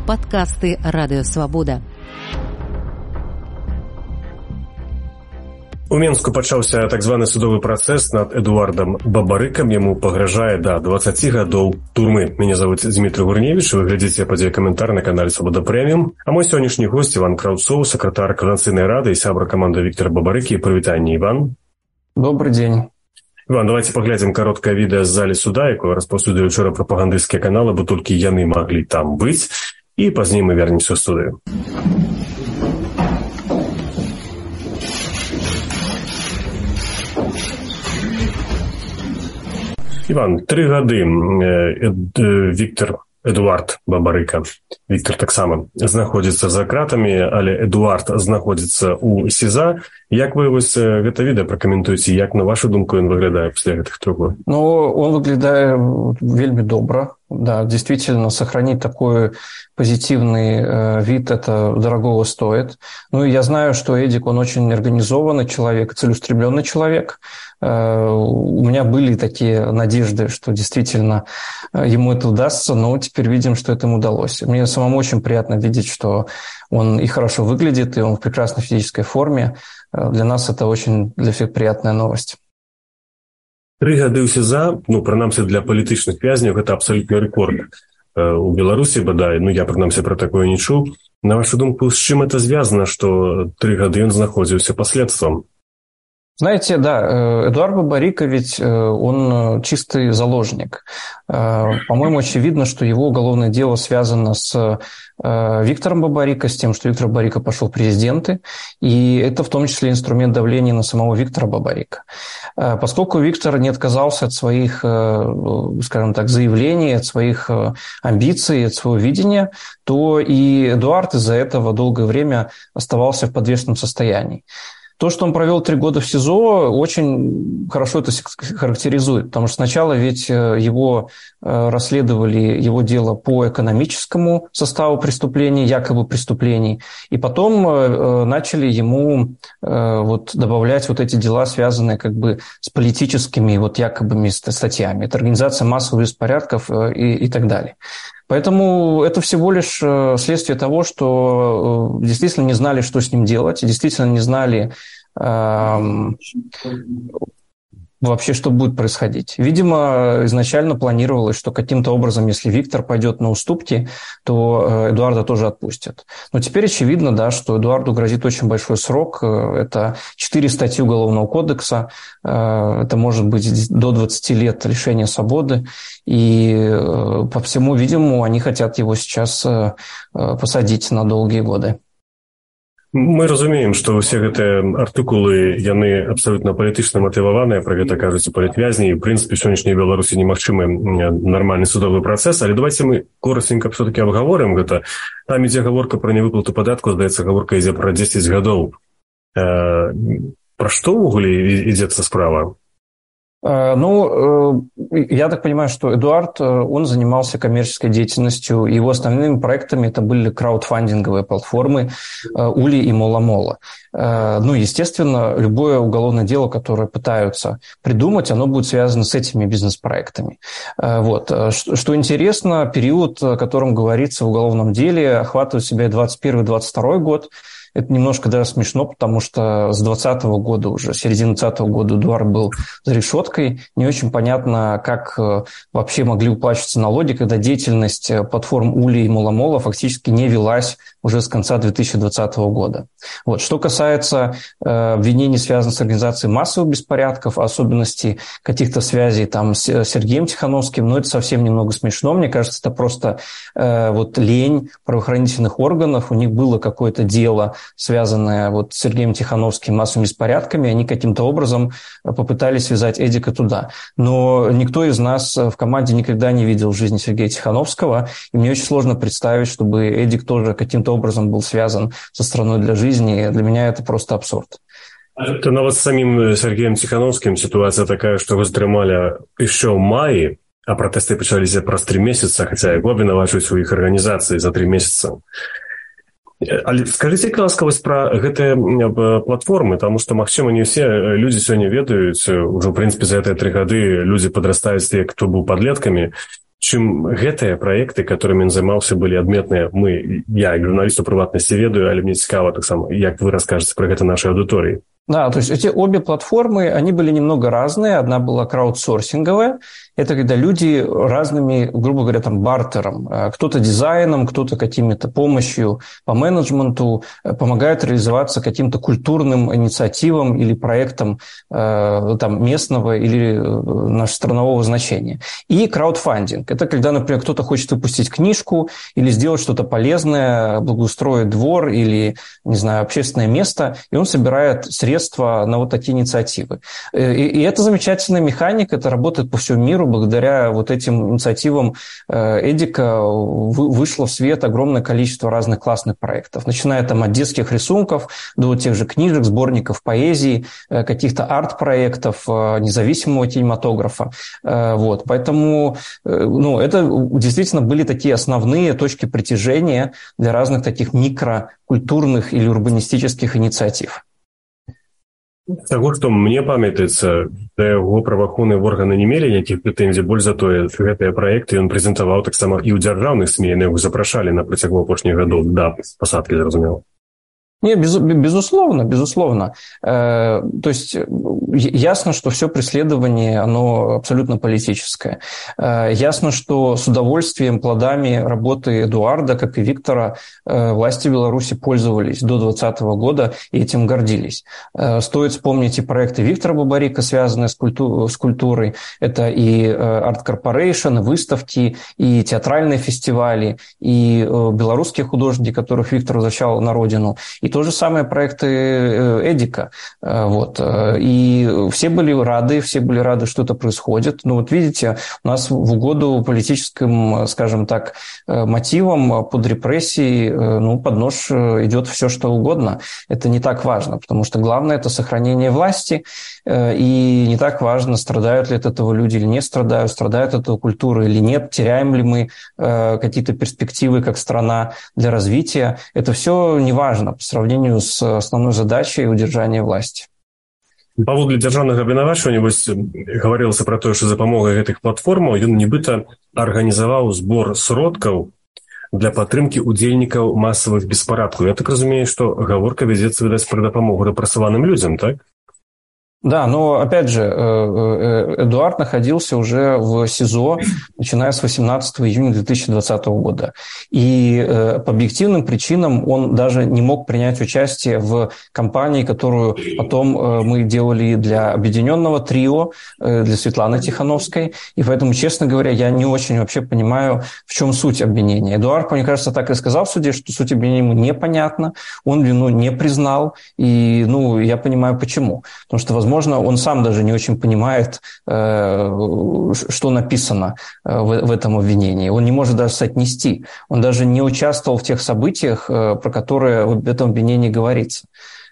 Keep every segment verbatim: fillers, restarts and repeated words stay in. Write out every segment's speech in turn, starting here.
Падкасты радыёвабода. У Менску пачаўся так званы судовы працэс над Эдуардам Бабарыкам. Яму пагражае да дваццаці гадоў турмы. Мяне зовут Дмитрий Гурневич. Вы глядзіце падзеі каментар на канале Свабода Прэміум. А мой сённяшні гость Иван Краўцоў, сакратар Координацыйнай рады і сябра каманды Виктора Бабарыкі. Прывітанне, Иван. Добрый день. Иван, давайте поглядзім кароткае відэа з залі суда, якое распаўсюдзілі учора прапагандысцкія каналы, бо толькі яны маглі там быць. І пазней мы вернемся ў студыю. Иван, три гады Эд, Виктор Эдуард Бабарыка. Виктор таксама знаходзіцца за кратамі, але Эдуард знаходзіцца ў СІЗА. Як вы вось гэта відэа пракаментуеце? Як, на вашу думку, ён выглядае пасля гэтых трох год? Ну, он выглядае вельмі добра. Да, действительно, сохранить такой позитивный э, вид, это дорогого стоит. Ну, и я знаю, что Эдик, он очень организованный человек, целеустремленный человек. Э, у меня были такие надежды, что действительно э, ему это удастся, но теперь видим, что это ему удалось. Мне самому очень приятно видеть, что он и хорошо выглядит, и он в прекрасной физической форме. Э, для нас это очень, для всех приятная новость. Тры гады ў СІЗА, ну, прынамсі, для палітычных вязняў, гэта абсалютны рэкорд у Беларусі, бадай, ну, я, прынамсі, пра такое не чуў. На вашу думку, з чым это звязана, што тры гады ён знаходзіўся па следствам? Знаете, да, Эдуард Бабарыка ведь он чистый заложник. По-моему, очевидно, что его уголовное дело связано с Виктором Бабарыка, с тем, что Виктор Бабарыка пошел в президенты, и это в том числе инструмент давления на самого Виктора Бабарыка. Поскольку Виктор не отказался от своих, скажем так, заявлений, от своих амбиций, от своего видения, то и Эдуард из-за этого долгое время оставался в подвешенном состоянии. То, что он провел три года в СИЗО, очень хорошо это характеризует, потому что сначала ведь его расследовали, его дело по экономическому составу преступлений, якобы преступлений, и потом начали ему вот добавлять вот эти дела, связанные как бы с политическими вот якобы статьями. Это организация массовых беспорядков и, и так далее. Поэтому это всего лишь следствие того, что действительно не знали, что с ним делать, и действительно не знали э, вообще, что будет происходить. Видимо, изначально планировалось, что каким-то образом, если Виктор пойдет на уступки, то Эдуарда тоже отпустят. Но теперь очевидно, да, что Эдуарду грозит очень большой срок. Это четыре статьи Уголовного кодекса, это может быть до двадцати лет лишения свободы. И по всему видимому, они хотят его сейчас посадить на долгие годы. Мы разумеем, што ўсе гэтыя артыкулы, яны абсалютна палітычна матываваныя, пра гэта кажуць палітвязні, і, ў прынцыпе, сённяшняй Беларусі немагчымы нармальны судовы працэс, але давайте мы коротенька все-таки абгаворым гэта. Там ідзе гаворка пра невыплату падатку, здаецца, гаворка ідзе пра дзесяць гадоў. Э, пра што ўвогуле ідзецца справа? Ну, я так понимаю, что Эдуард, он занимался коммерческой деятельностью, и его основными проектами это были краудфандинговые платформы Ули и Мола-Мола. Ну, естественно, любое уголовное дело, которое пытаются придумать, оно будет связано с этими бизнес-проектами. Вот. Что интересно, период, о котором говорится в уголовном деле, охватывает в себя двадцать первый — двадцать второй год. Это немножко даже смешно, потому что с двадцатого года уже, с середины двадцатого года Эдуард был за решеткой. Не очень понятно, как вообще могли уплачиваться налоги, когда деятельность платформ Ули и Мола-Мола фактически не велась уже с конца две тысячи двадцатого года. Вот. Что касается э, обвинений, связанных с организацией массовых беспорядков, особенностей каких-то связей там, с Сергеем Тихановским, ну, это совсем немного смешно. Мне кажется, это просто э, вот лень правоохранительных органов. У них было какое-то дело, связанное вот с Сергеем Тихановским, массовыми беспорядками, они каким-то образом попытались связать Эдика туда. Но никто из нас в команде никогда не видел в жизни Сергея Тихановского, и мне очень сложно представить, чтобы Эдик тоже каким-то образом был связан со «Страной для жизни». Для меня это просто абсурд. То нават з самим Сергеем Тихановским ситуация такая, что его затрымали еще в мае, а протесты пачаліся праз три месяца, хотя его обвинавачваюць у іх арганізацыі за три месяца. Але скажыце, ласка, вось пра гэтыя платформы, таму што, магчыма, не ўсе людзі сёння ведаюць, ужо, ў прынцыпе, за гэтыя тры гады людзі падрастаюць тыя, хто быў падлеткамі. чым гэтыя праекты, которымі ён займаўся, былі адметныя. Мы, я, як журналіст у прыватнасці ведаю, але мне цікава таксама, як вы раскажаце пра гэта нашай аўдыторыі. Да, то есть эти обе платформы, они были немного разные. Одна была краудсорсинговая. Это когда люди разными, грубо говоря, там, бартером, кто-то дизайном, кто-то какими-то помощью по менеджменту помогают реализоваться каким-то культурным инициативам или проектам там, местного или странового значения. И краудфандинг. Это когда, например, кто-то хочет выпустить книжку или сделать что-то полезное, благоустроить двор или, не знаю, общественное место, и он собирает средства на вот такие инициативы. И, и это замечательная механика, это работает по всему миру. Благодаря вот этим инициативам Эдика вышло в свет огромное количество разных классных проектов, начиная там от детских рисунков до тех же книжек, сборников поэзии, каких-то арт-проектов, независимого кинематографа. Вот. Поэтому ну, это действительно были такие основные точки притяжения для разных таких микрокультурных или урбанистических инициатив. Таго, што мне памятаецца, да яго праваахоўныя органы не мелі ніякіх прэтэнзій, больш за тое, гэтыя праекты ён прэзентаваў таксама і ў дзяржаўных СМІ, яны яго запрашалі на працягу апошніх гадоў да пасадкі, зразумела. Нет, безусловно, безусловно. То есть ясно, что все преследование, оно абсолютно политическое. Ясно, что с удовольствием плодами работы Эдуарда, как и Виктора, власти Беларуси пользовались до двадцатого года и этим гордились. Стоит вспомнить и проекты Виктора Бабарика, связанные с, культу- с культурой. Это и Art Corporation, и выставки, и театральные фестивали, и белорусские художники, которых Виктор возвращал на родину. И то же самое проекты Эдика. Вот. И все были рады, все были рады, что это происходит. Но вот видите, у нас в угоду политическим, скажем так, мотивам под репрессией, ну, под нож идет все, что угодно. Это не так важно, потому что главное – это сохранение власти. И не так важно, страдают ли от этого люди или не страдают, страдают от этого культуры или нет, теряем ли мы какие-то перспективы как страна для развития. Это все не важно по сравнению с основной задачей удержания власти. Паводле дзяржаўнага абвінавачвання вось гаварылася пра тое, што за дапамогай гэтых платформаў ён нібыта арганізаваў збор сродкаў для падтрымкі удзельнікаў масавых беспарадкаў. Я так разумею, што гаворка вядзецца, відаць, пра дапамогу рэпрэсаваным людзям, так? Да, но опять же, Эдуард находился уже в СИЗО, начиная с восемнадцатого июня две тысячи двадцатого года. И по объективным причинам он даже не мог принять участие в кампании, которую потом мы делали для объединенного трио, для Светланы Тихановской. И поэтому, честно говоря, я не очень вообще понимаю, в чем суть обвинения. Эдуард, мне кажется, так и сказал в суде, что суть обвинения ему непонятна, он вину не признал. И ну, я понимаю, почему. Потому что, возможно, Возможно, он сам даже не очень понимает, что написано в этом обвинении. Он не может даже соотнести. Он даже не участвовал в тех событиях, про которые в этом обвинении говорится.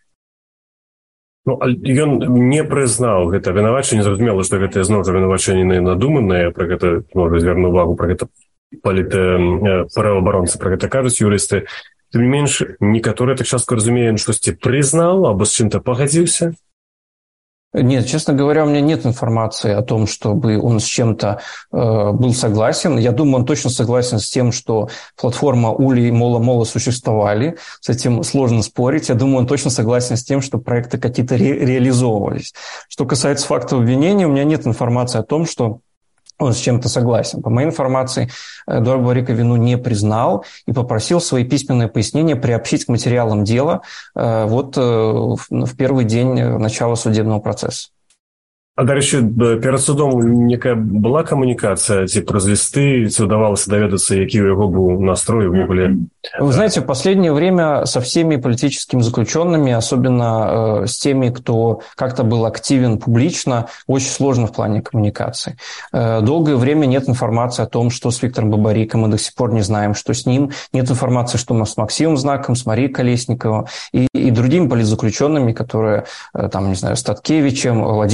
Ну, ён не прызнаў гэта абвінавачанне, зразумела, што гэта зноў жа абвінавачанне надуманае, пра гэта можна звярнуць увагу, пра гэта праваабаронцы, пра гэта кажуць юрысты. Тым не менш, некаторыя так часто разумеюць, штосьці прызнаў або з чым-то пагадзіўся. Нет, честно говоря, у меня нет информации о том, чтобы он с чем-то э, был согласен. Я думаю, он точно согласен с тем, что платформа Ули и Мола-Мола существовали. С этим сложно спорить. Я думаю, он точно согласен с тем, что проекты какие-то ре- реализовывались. Что касается факта обвинения, у меня нет информации о том, что он с чем-то согласен. По моей информации, Эдуард Бабарика вину не признал и попросил свои письменные пояснения приобщить к материалам дела вот в первый день начала судебного процесса. А, дарэчы, перад судом некая была камунікацыя, ці праз лісты, ці удавалася даведацца, які ў яго быў настрой увогуле? Вы знаете, в последнее время со всеми политическими заключенными, особенно э, с теми, кто как-то был активен публично, очень сложно в плане коммуникации. Э, долгое время нет информации о том, что с Виктором Бабариком, мы до сих пор не знаем, что с ним. Нет информации, что с Максимом Знаком, с Марией Колесниковой и, и другими политзаключенными, которые, э, там, не знаю, с Таткевичем, Владимиром Мацкевичем,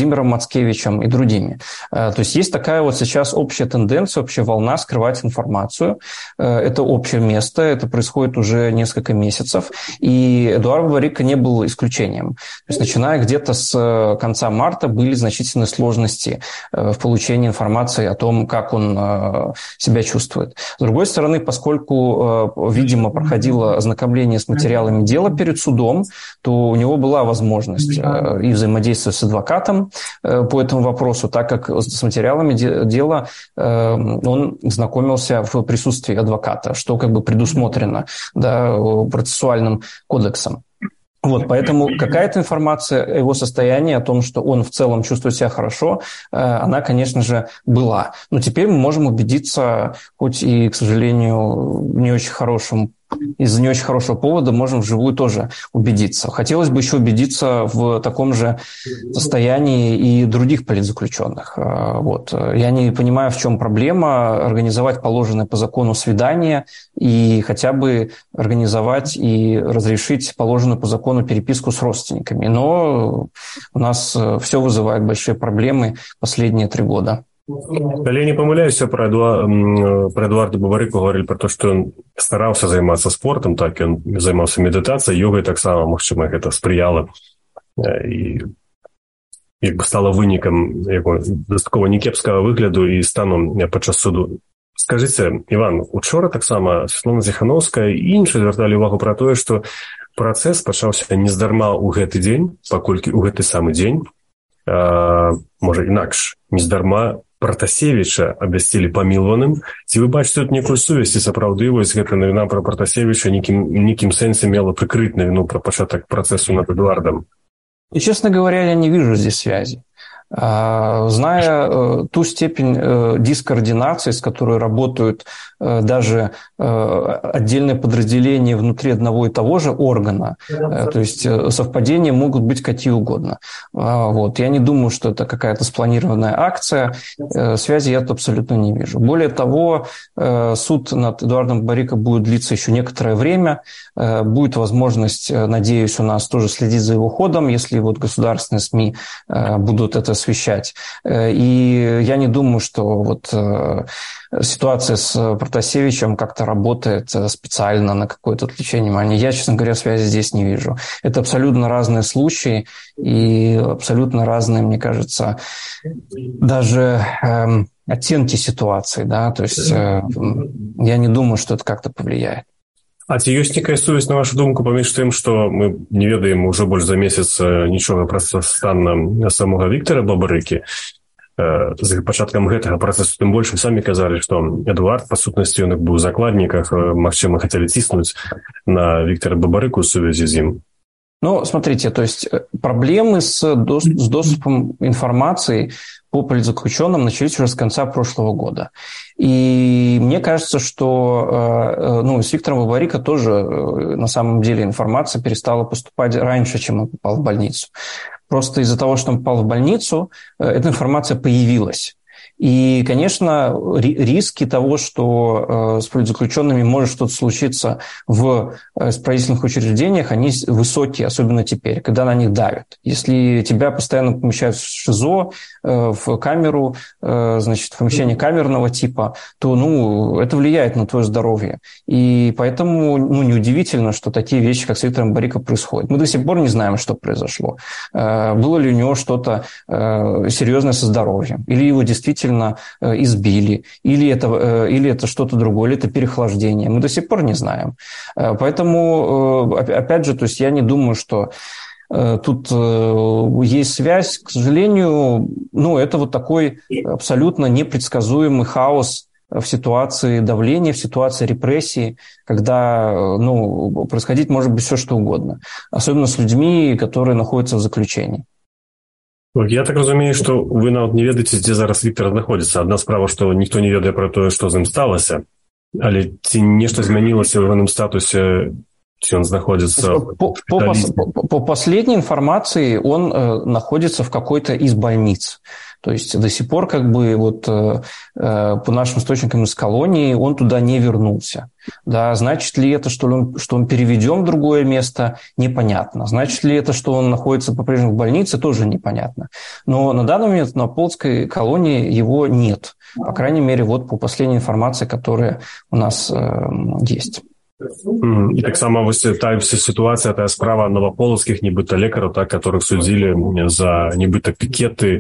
Маскевичем и другими. То есть есть такая вот сейчас общая тенденция, общая волна скрывать информацию. Это общее место, это происходит уже несколько месяцев, и Эдуард Бабарико не был исключением. То есть начиная где-то с конца марта были значительные сложности в получении информации о том, как он себя чувствует. С другой стороны, поскольку, видимо, проходило ознакомление с материалами дела перед судом, то у него была возможность и взаимодействовать с адвокатом по этому вопросу, так как с материалами дела он знакомился в присутствии адвоката, что как бы предусмотрено, да, процессуальным кодексом. Вот, поэтому какая-то информация о его состоянии, о том, что он в целом чувствует себя хорошо, она, конечно же, была. Но теперь мы можем убедиться, хоть и, к сожалению, не очень хорошим из-за не очень хорошего повода можем вживую тоже убедиться. Хотелось бы еще убедиться в таком же состоянии и других политзаключенных. Вот. Я не понимаю, в чем проблема организовать положенное по закону свидание и хотя бы организовать и разрешить положенную по закону переписку с родственниками. Но у нас все вызывает большие проблемы последние три года. Але не памыляюся, пра Эдуарда Бабарику говорили про то, што ён стараўся займацца спортам, так ён займаўся медытацыяй, йогай таксама, магчыма, гэта спрыяла і як бы стала вынікам яго дастаткова некепскага выгляду і стану падчас суду. Скажыце, Іван, учора таксама Святлана Ціхановская і іншыя звярталі ўвагу пра тое, што працэс пачаўся нездарма ў гэты дзень, паколькі ў гэты самы дзень, а, можа інакш, нездарма Пратасевіча абвясцілі памілаваным. Ці вы бачыце тут некую сувязь, і сапраўды вось гэта навіна пра Пратасевіча нейкім, нейкім сэнсе мела прыкрыць навіну пра пачатак працэсу над Эдуардом? И, честно говоря, я не вижу здесь связи. Зная ту степень дискоординации, с которой работают даже отдельные подразделения внутри одного и того же органа, то есть совпадения могут быть какие угодно. Вот. Я не думаю, что это какая-то спланированная акция, связи я тут абсолютно не вижу. Более того, суд над Эдуардом Бабарико будет длиться еще некоторое время, будет возможность, надеюсь, у нас тоже следить за его ходом, если вот государственные СМИ будут это освещать. И я не думаю, что вот ситуация с Протасевичем как-то работает специально на какое-то отвлечение внимания. Я, честно говоря, связи здесь не вижу. Это абсолютно разные случаи и абсолютно разные, мне кажется, даже э, оттенки ситуации. Да? То есть э, я не думаю, что это как-то повлияет. А ці ёсць некая сувязь, на вашу думку, паміж тым, што мы не ведаем ўжо больш за месяц нічога пра стан самога Віктара Бабарыкі. З пачаткам гэтага працэсу тым больш самі казалі, што Эдуард, па сутнасці, ён быў у закладніках, магчыма, хацелі ціснуць на Віктара Бабарыку ў сувязі з ім. Ну, смотрите, то есть проблемы с, дос- с доступом информации по политзаключенным начались уже с конца прошлого года. И мне кажется, что ну, с Виктором Бабарико тоже на самом деле информация перестала поступать раньше, чем он попал в больницу. Просто из-за того, что он попал в больницу, эта информация появилась. И, конечно, риски того, что с политзаключенными может что-то случиться в исправительных учреждениях, они высокие, особенно теперь, когда на них давят. Если тебя постоянно помещают в ШИЗО, в камеру, значит, в помещение камерного типа, то, ну, это влияет на твое здоровье. И поэтому, ну, неудивительно, что такие вещи, как с Виктором Бабарико, происходят. Мы до сих пор не знаем, что произошло. Было ли у него что-то серьезное со здоровьем, или его действительно избили, или это, или это что-то другое, или это переохлаждение. Мы до сих пор не знаем. Поэтому, опять же, то есть я не думаю, что тут есть связь. К сожалению, ну, это вот такой абсолютно непредсказуемый хаос в ситуации давления, в ситуации репрессии, когда, ну, происходить может быть все, что угодно. Особенно с людьми, которые находятся в заключении. Я так разумею, што вы нават не ведаеце, дзе зараз Віктар знаходзіцца. Адна справа, што ніхто не ведае пра тое, што з ім сталася, але ці нешта змянілася ў ягоным статусе Он находится... По, по, по, по последней информации он э, находится в какой-то из больниц. То есть до сих пор, как бы, вот, э, по нашим источникам из колонии, он туда не вернулся. Да, значит ли это, что он, что он переведен в другое место, непонятно. Значит ли это, что он находится по-прежнему в больнице, тоже непонятно. Но на данный момент на Полоцкой колонии его нет. По крайней мере, вот по последней информации, которая у нас э, есть. І так само ось та вся ситуація, та справа новополоцьких нібито лекарів, так, которых судили за нібито пікети.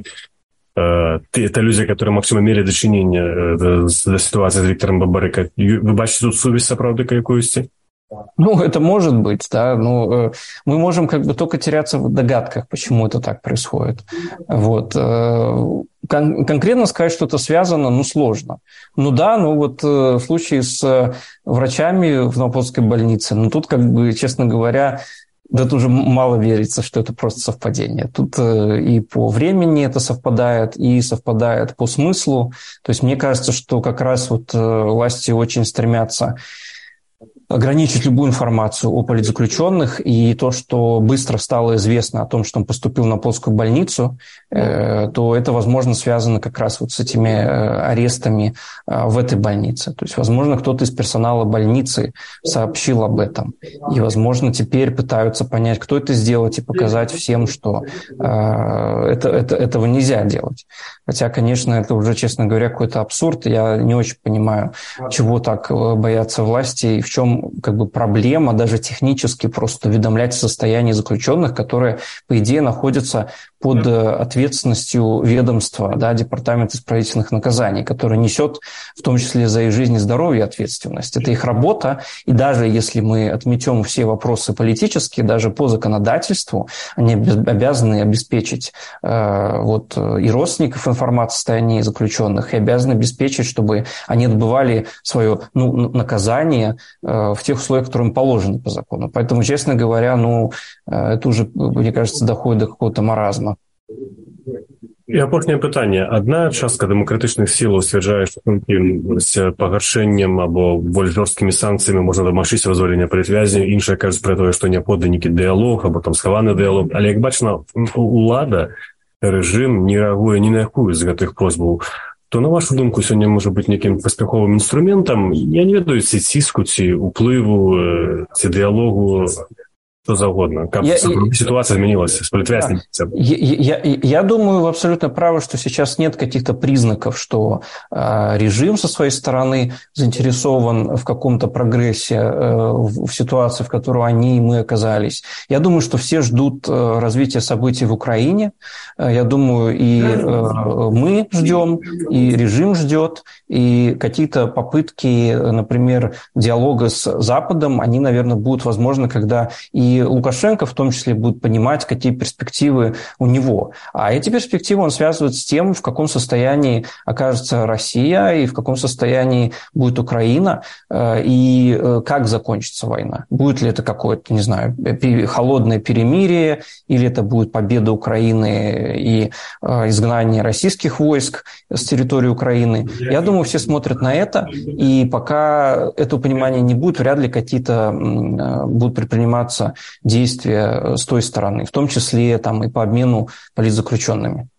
Это люди, которые, максимум, имели дочинение до ситуации с Виктором Бабарико. Вы бачите тут сувязь, правда, какую-то? Ну, это может быть, да. Но мы можем как бы только теряться в догадках, почему это так происходит. Вот. Кон- конкретно сказать, что это связано, ну, сложно. Ну да, ну вот в случае с врачами в Новополоцкой больнице, ну тут, как бы, честно говоря, да тут уже мало верится, что это просто совпадение. Тут и по времени это совпадает, и совпадает по смыслу. То есть мне кажется, что как раз вот власти очень стремятся ограничить любую информацию о политзаключенных, и то, что быстро стало известно о том, что он поступил на Полоцкую больницу, э, то это, возможно, связано как раз вот с этими э, арестами э, в этой больнице. То есть, возможно, кто-то из персонала больницы сообщил об этом, и, возможно, теперь пытаются понять, кто это сделать, и показать всем, что э, это, это, этого нельзя делать. Хотя, конечно, это уже, честно говоря, какой-то абсурд. Я не очень понимаю, чего так боятся власти и в чем как бы проблема даже технически просто уведомлять о состоянии заключенных, которые, по идее, находятся под ответственностью ведомства, да, Департамента исправительных наказаний, который несет в том числе за их жизнь и здоровье ответственность. Это их работа, и даже если мы отметем все вопросы политические, даже по законодательству, они обязаны обеспечить э, вот, и родственников информации о состоянии заключенных, и обязаны обеспечить, чтобы они отбывали свое ну, наказание э, в тех условиях, которые им положены по закону. Поэтому, честно говоря, ну, э, это уже, мне кажется, доходит до какого-то маразма. І апошняе пытанне. Адна частка дэмакратычных сілаў сцвярджае, што з пагаршэннем або больш жорсткімі санкцыямі можна дамагчыся вызвалення палітвязняў, іншая кажуць пра тое, што неабходны нейкі дыялог або там схаваны дыялог. Але як бачна, улада, рэжым не рэагуе ні на якую з гэтых просьбаў. То, на вашу думку, сёння можа быць нейкім паспяховым інструментам? Я не ведаю, ці ціску, ці ўплыву, ці дыялогу, что завгодно. Как я, ситуация я, изменилась с политвязнями? Я, я, я думаю, вы абсолютно правы, что сейчас нет каких-то признаков, что э, режим со своей стороны заинтересован в каком-то прогрессе э, в, в ситуации, в которой они и мы оказались. Я думаю, что все ждут э, развития событий в Украине. Э, я думаю, и э, мы ждем, и режим ждет, и какие-то попытки, например, диалога с Западом, они, наверное, будут возможны, когда и Лукашенко в том числе будет понимать, какие перспективы у него. А эти перспективы он связывает с тем, в каком состоянии окажется Россия и в каком состоянии будет Украина, и как закончится война. Будет ли это какое-то, не знаю, холодное перемирие, или это будет победа Украины и изгнание российских войск с территории Украины. Я думаю, все смотрят на это, и пока этого понимания не будет, вряд ли какие-то будут предприниматься действия с той стороны, в том числе там, и по обмену политзаключенными.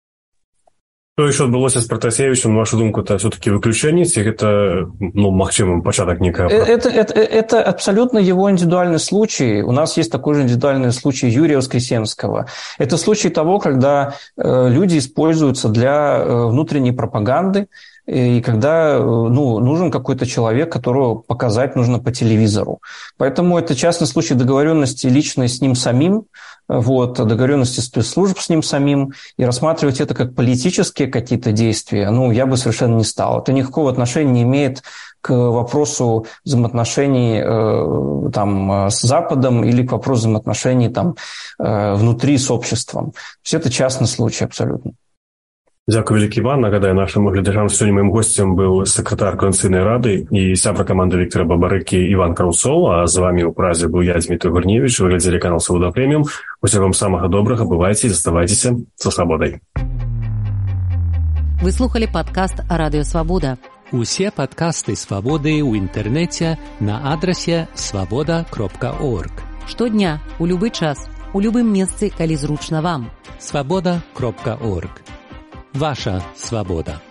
Что еще отбылось с Протасевичем, на вашу думку, это все-таки выключение, или это, ну, максимум, початок некого? Это, это, это абсолютно его индивидуальный случай. У нас есть такой же индивидуальный случай Юрия Воскресенского. Это случай того, когда э, люди используются для э, внутренней пропаганды, и когда ну, нужен какой-то человек, которого показать нужно по телевизору. Поэтому это частный случай договоренности личной с ним самим, вот, договоренности спецслужб с ним самим, и рассматривать это как политические какие-то действия, ну, я бы совершенно не стал. Это никакого отношения не имеет к вопросу взаимоотношений э, там, с Западом или к вопросу взаимоотношений там, э, внутри с обществом. То есть это частный случай абсолютно. Дякую, вялікі Іван. Нагадаю нашим глядачам, сьогодні моїм гостем був секретар Коаліційної ради і сябра команди Віктора Бабарики Іван Краўцоў, а з вами у Празе был я, Дмитрий Гурневич. Вы глядели канал «Свобода Премиум». Усего вам самого доброго. Бывайте и оставайтесь со свободой. Вы слухали подкаст «Радио Свобода». Усе падкасты «Свабоды» ў інтэрнэце на адрасе свабода кропка орг. Штодня, у любы час, у любым месцы, калі зручна вам. свабода кропка орг. Ваша свабода.